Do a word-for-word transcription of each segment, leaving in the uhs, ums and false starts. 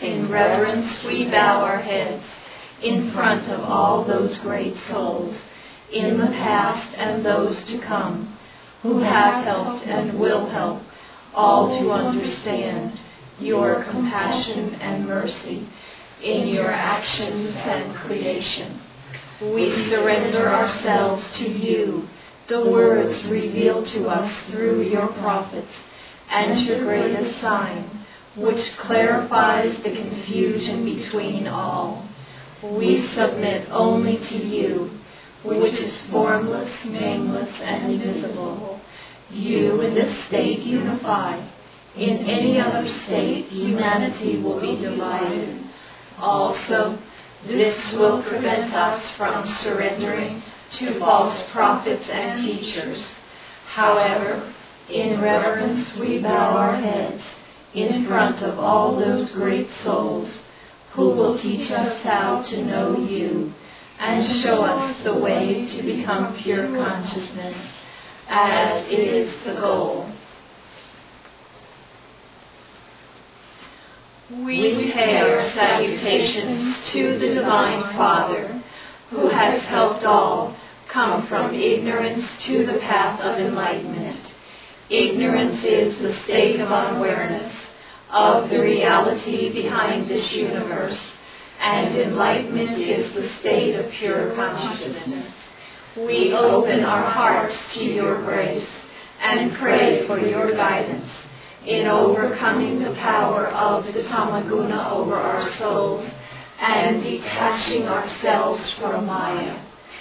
In reverence we bow our heads in front of all those great souls in the past and those to come, who have helped and will help all to understand your compassion and mercy in your actions and creation. We surrender ourselves to you, the words revealed to us through your prophets, and your greatest sign, which clarifies the confusion between all. We submit only to you, which is formless, nameless, and invisible. You in this state unify. In any other state, humanity will be divided. Also, this will prevent us from surrendering to false prophets and teachers. However, in reverence we bow our heads in front of all those great souls who will teach us how to know you and show us the way to become pure consciousness, as is the goal. We pay our salutations to the Divine Father, who has helped all come from ignorance to the path of enlightenment. Ignorance is the state of unawareness of the reality behind this universe, and enlightenment is the state of pure consciousness. We open our hearts to your grace and pray for your guidance in overcoming the power of the Tamaguna over our souls and detaching ourselves from Maya.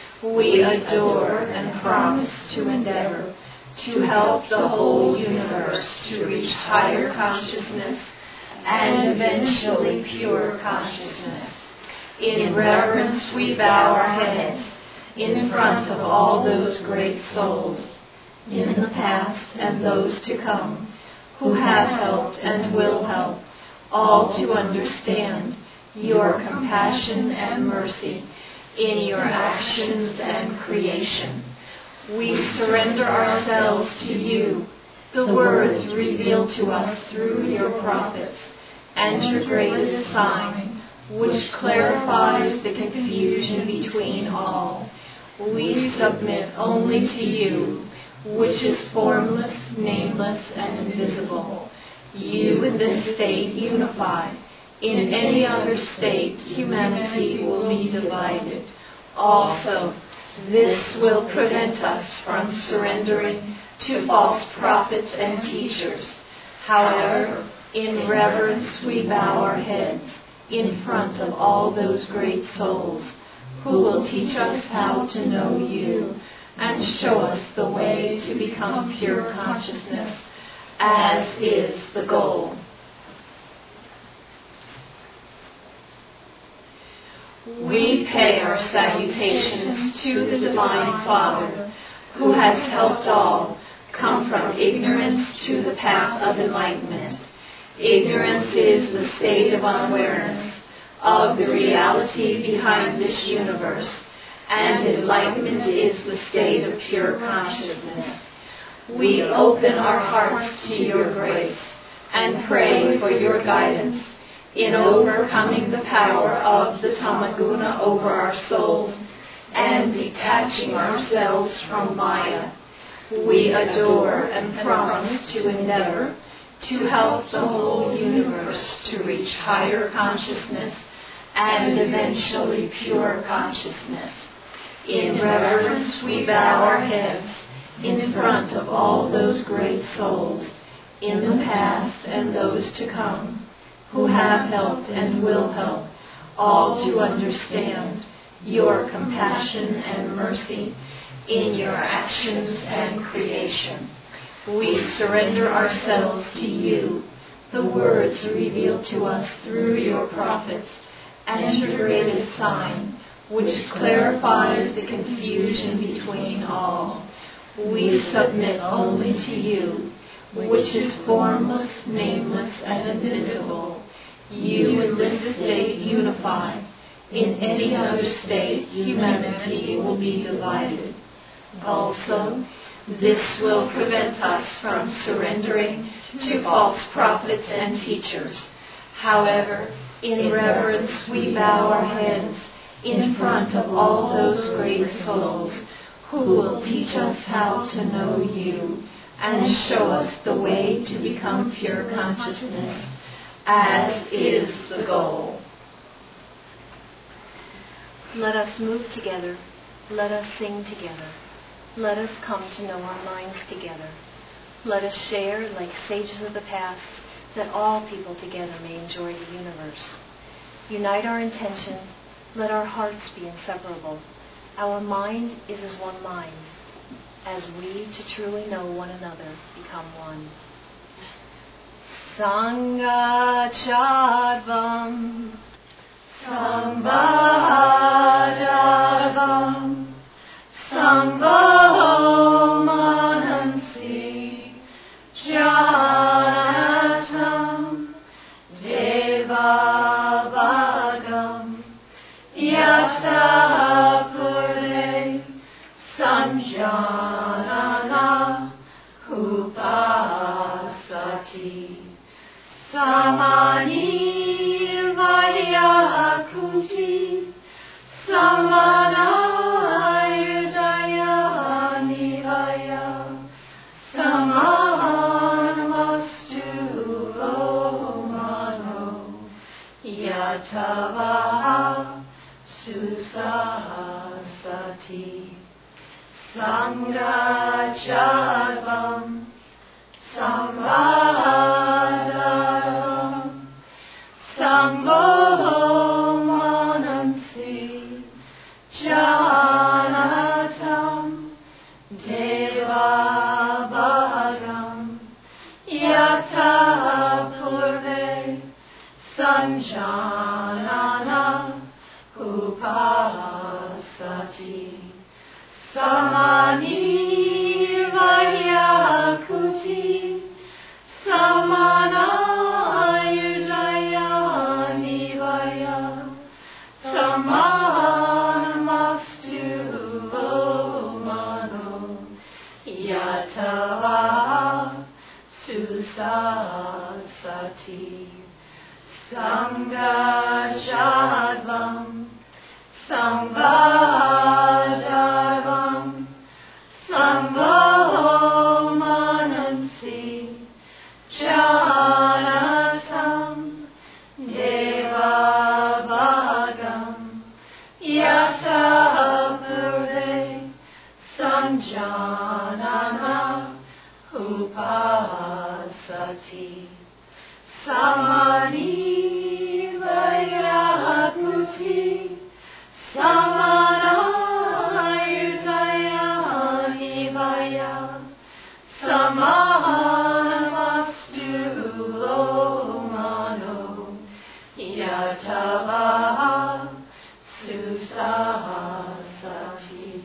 We adore and promise to endeavor to help the whole universe to reach higher consciousness and eventually pure consciousness. In reverence we bow our heads in front of all those great souls in the past and those to come, who have helped and will help all to understand your compassion and mercy in your actions and creation. We surrender ourselves to you, the words revealed to us through your prophets, and your greatest sign, which clarifies the confusion between all. We submit only to you, which is formless, nameless, and invisible. You in this state unify. In any other state, humanity will be divided. Also, this will prevent us from surrendering to false prophets and teachers. However, in reverence we bow our heads in front of all those great souls who will teach us how to know you and show us the way to become pure consciousness, as is the goal. We pay our salutations to the Divine Father, who has helped all come from ignorance to the path of enlightenment. Ignorance is the state of unawareness of the reality behind this universe, and enlightenment is the state of pure consciousness. We open our hearts to your grace and pray for your guidance in overcoming the power of the Tamaguna over our souls and detaching ourselves from Maya. We adore and promise to endeavor to help the whole universe to reach higher consciousness and eventually pure consciousness. In reverence we bow our heads in front of all those great souls in the past and those to come, who have helped and will help all to understand your compassion and mercy in your actions and creation. We surrender ourselves to you, the words revealed to us through your prophets, and your greatest sign, which clarifies the confusion between all. We submit only to you, which is formless, nameless, and invisible. You in this state unify. In any other state, humanity will be divided. Also, this will prevent us from surrendering to false prophets and teachers. However, In reverence we bow our heads in front of all those great souls who will teach us how to know you and show us the way to become pure consciousness, as is the goal. Let us move together. Let us sing together. Let us come to know our minds together. Let us share, like sages of the past, that all people together may enjoy the universe. Unite our intention. Let our hearts be inseparable. Our mind is as one mind, as we, to truly know one another, become one. Sangha Chadvam, Sambhadavam, Sambho Manansi, Janatam, Devabhagam, Yatapure, Sanjanana, Upasati, Samani Vayakuti, Samana Yudaya Nivaya, Samanamastu Omano, Yatava Susasati, Sangha Chadvam, Sambhadavam, Sambho Manansi, Janatam, Devabhagam, Yatapurve, Sanjanana, Upasati, Samani Vayakuti, Samana Yudaya Nivaya, Samanamastu Omano, Yatava Susasati, Sangha Chadvam, Sambhadavam, Sambho Manansi, Janatam, Devabhagam, Yatapure, Sanjanana, Upasati, Samani Vayakuti, Samana Yudaya Nivaya, Samanamastu Omano, Yatava Susasati.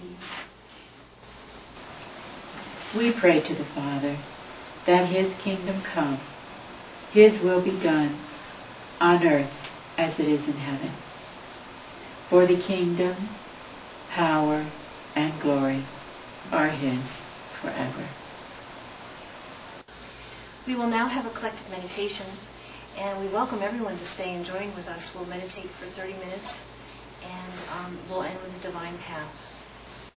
We pray to the Father that His kingdom come, His will be done on earth as it is in heaven. For the kingdom, power, and glory are His forever. We will now have a collective meditation, and we welcome everyone to stay and join with us. We'll meditate for thirty minutes, and um, we'll end with a divine path.